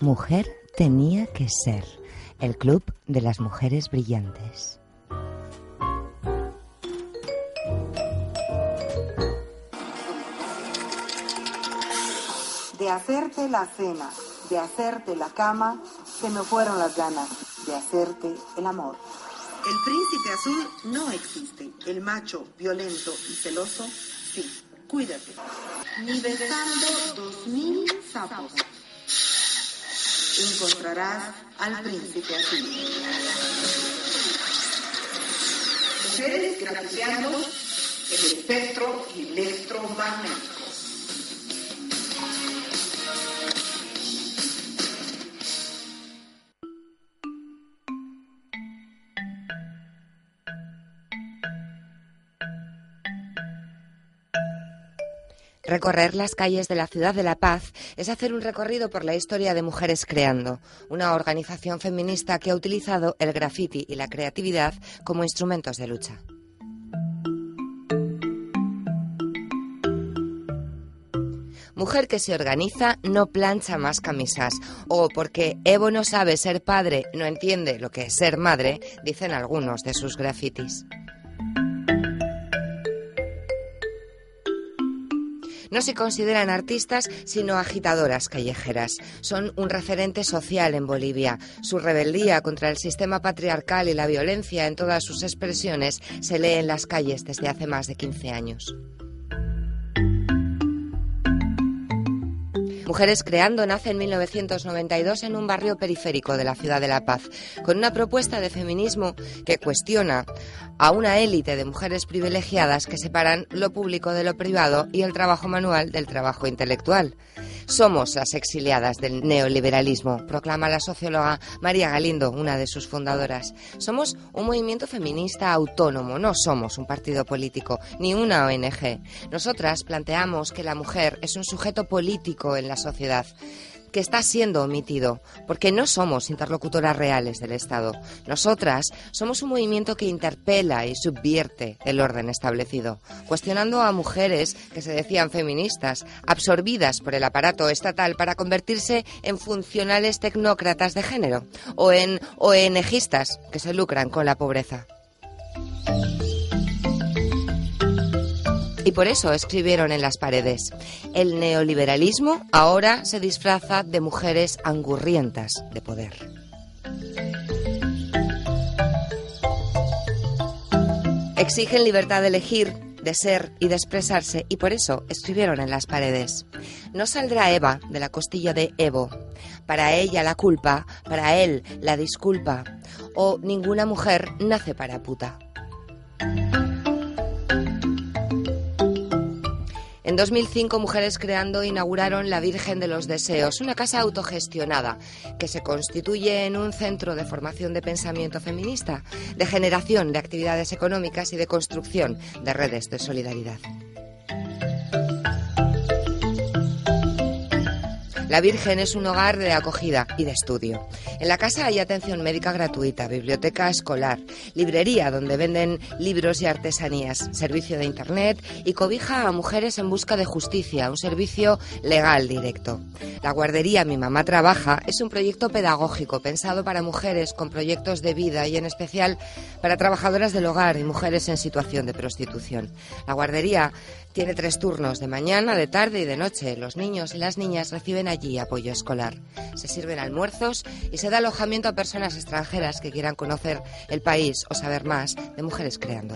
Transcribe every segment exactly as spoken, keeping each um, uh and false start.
Mujer tenía que ser, el club de las mujeres brillantes. De hacerte la cena, de hacerte la cama, se me fueron las ganas de hacerte el amor. El príncipe azul no existe. El macho violento y celoso, sí. Cuídate. Ni besando dos mil sapos encontrarás al príncipe azul. Mujeres grafiteando el espectro electromagnético. Recorrer las calles de la Ciudad de la Paz es hacer un recorrido por la historia de Mujeres Creando, una organización feminista que ha utilizado el graffiti y la creatividad como instrumentos de lucha. Mujer que se organiza no plancha más camisas, o porque Evo no sabe ser padre, no entiende lo que es ser madre, dicen algunos de sus grafitis. No se consideran artistas, sino agitadoras callejeras. Son un referente social en Bolivia. Su rebeldía contra el sistema patriarcal y la violencia en todas sus expresiones se lee en las calles desde hace más de quince años. Mujeres Creando nace en mil novecientos noventa y dos en un barrio periférico de la Ciudad de La Paz, con una propuesta de feminismo que cuestiona a una élite de mujeres privilegiadas que separan lo público de lo privado y el trabajo manual del trabajo intelectual. Somos las exiliadas del neoliberalismo, proclama la socióloga María Galindo, una de sus fundadoras. Somos un movimiento feminista autónomo, no somos un partido político, ni una O N G. Nosotras planteamos que la mujer es un sujeto político en la sociedad, que está siendo omitido, porque no somos interlocutoras reales del Estado. Nosotras somos un movimiento que interpela y subvierte el orden establecido, cuestionando a mujeres que se decían feministas, absorbidas por el aparato estatal para convertirse en funcionales tecnócratas de género, o en ONGistas que se lucran con la pobreza. Y por eso escribieron en las paredes: el neoliberalismo ahora se disfraza de mujeres angurrientas de poder. Exigen libertad de elegir, de ser y de expresarse, y por eso escribieron en las paredes: no saldrá Eva de la costilla de Evo, para ella la culpa, para él la disculpa, o ninguna mujer nace para puta. En dos mil cinco, Mujeres Creando inauguraron la Virgen de los Deseos, una casa autogestionada que se constituye en un centro de formación de pensamiento feminista, de generación de actividades económicas y de construcción de redes de solidaridad. La Virgen es un hogar de acogida y de estudio. En la casa hay atención médica gratuita, biblioteca escolar, librería donde venden libros y artesanías, servicio de internet y cobija a mujeres en busca de justicia, un servicio legal directo. La guardería Mi Mamá Trabaja es un proyecto pedagógico pensado para mujeres con proyectos de vida y en especial para trabajadoras del hogar y mujeres en situación de prostitución. La guardería tiene tres turnos, de mañana, de tarde y de noche. Los niños y las niñas reciben allí apoyo escolar. Se sirven almuerzos y se da alojamiento a personas extranjeras que quieran conocer el país o saber más de Mujeres Creando.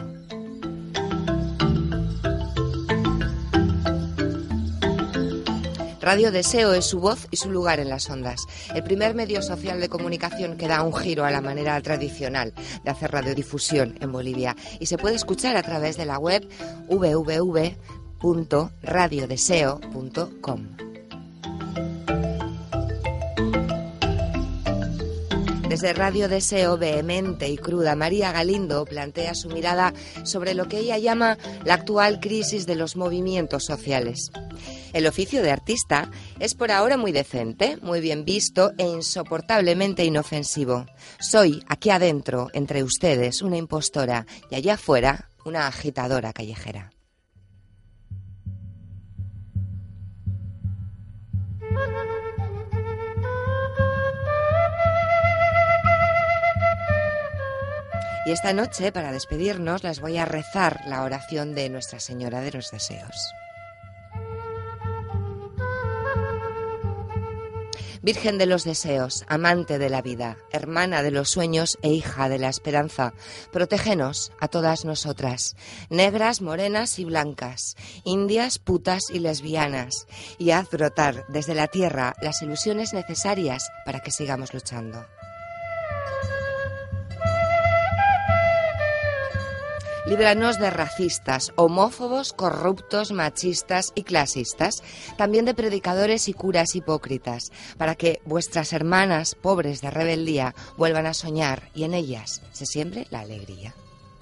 Radio Deseo es su voz y su lugar en las ondas. El primer medio social de comunicación que da un giro a la manera tradicional de hacer radiodifusión en Bolivia. Y se puede escuchar a través de la web w w w punto radio deseo punto com. Desde Radio Deseo, vehemente y cruda, María Galindo plantea su mirada sobre lo que ella llama la actual crisis de los movimientos sociales. El oficio de artista es por ahora muy decente, muy bien visto e insoportablemente inofensivo. Soy, aquí adentro, entre ustedes, una impostora y allá afuera, una agitadora callejera. Y esta noche, para despedirnos, les voy a rezar la oración de Nuestra Señora de los Deseos. Virgen de los deseos, amante de la vida, hermana de los sueños e hija de la esperanza, protégenos a todas nosotras, negras, morenas y blancas, indias, putas y lesbianas, y haz brotar desde la tierra las ilusiones necesarias para que sigamos luchando. Líbranos de racistas, homófobos, corruptos, machistas y clasistas, también de predicadores y curas hipócritas, para que vuestras hermanas, pobres de rebeldía, vuelvan a soñar y en ellas se siembre la alegría.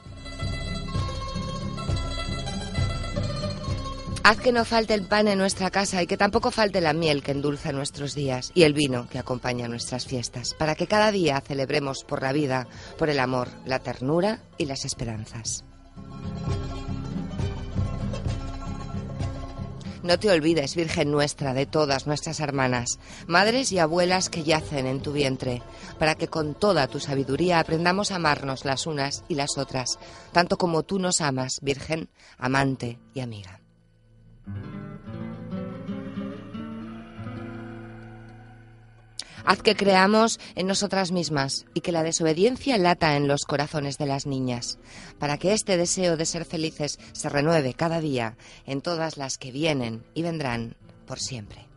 Haz que no falte el pan en nuestra casa y que tampoco falte la miel que endulza nuestros días y el vino que acompaña nuestras fiestas, para que cada día celebremos por la vida, por el amor, la ternura y las esperanzas. No te olvides, Virgen nuestra, de todas nuestras hermanas, madres y abuelas que yacen en tu vientre, para que con toda tu sabiduría aprendamos a amarnos las unas y las otras, tanto como tú nos amas, Virgen, amante y amiga. Haz que creamos en nosotras mismas y que la desobediencia lata en los corazones de las niñas, para que este deseo de ser felices se renueve cada día en todas las que vienen y vendrán por siempre.